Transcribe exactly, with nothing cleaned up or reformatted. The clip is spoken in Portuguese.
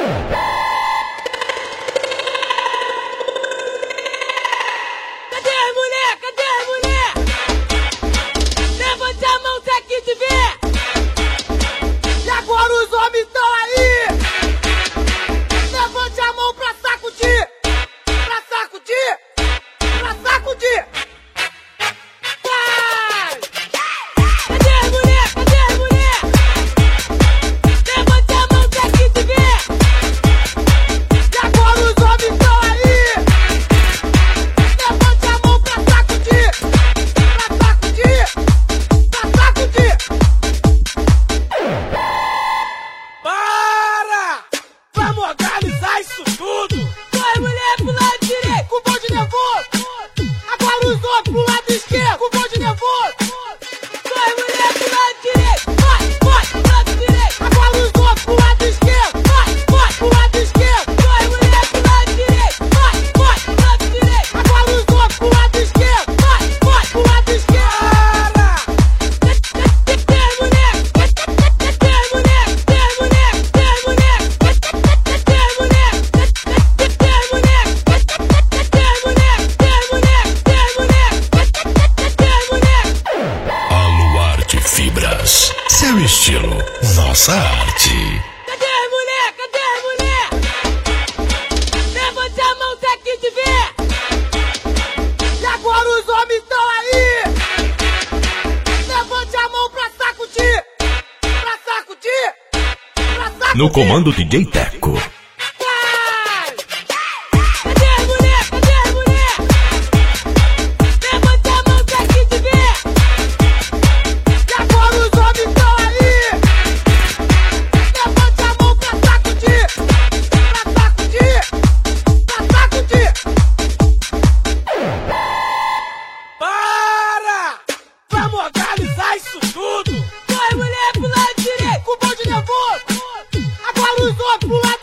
Cadê a mulher? Cadê a mulher? Levante a mão se aqui te ver. E agora os homens estão aí. Levante a mão pra sacudir. Pra sacudir. Pra sacudir. Vai! Cadê a mulher? Cadê a mulher? Levante a mão se aqui te ver. E agora os homens estão aí. Levante a mão pra sacudir. Pra sacudir. Pra sacudir. Para! Vamos organizar isso tudo! Vai, mulher, pro lado direito, com o bonde nervoso! Agora os outros pro lado esquerdo, com o bonde nervoso! Vai, mulher, pro lado direito! Vai, vai, pro lado direito! Agora os outros pro lado esquerdo! Vai, vai, pro lado esquerdo! Vai, mulher, pro lado direito! Vai, vai, pro lado direito! Agora os outros pro lado esquerdo! Vai, vai, pro lado esquerdo! Cadê a mulher? Cadê a mulher? Cadê a mulher? Cadê a mulher? Cadê a mulher? Cadê a mulher? Cadê a mulher? Cadê a mulher? Cadê a mulher? Cadê a mulher? Aluarte Fibras. Seu estilo, nossa arte. Cadê a mulher? Cadê a mulher? Levante a mão se aqui te ver. E agora os homens estão aí. Levante a mão pra sacudir. Pra sacudir. Pra sacudir. No comando D J Teco. Vai! Cadê a mulher? Cadê a mulher? Levante a mão se aqui te ver. E agora os homens estão aí. Levante a mão pra sacudir. Pra sacudir. Pra sacudir. Para! Vamos organizar isso tudo! Vai, mulher, pro lado direito, com o bonde nervoso! Agora os outros pro lado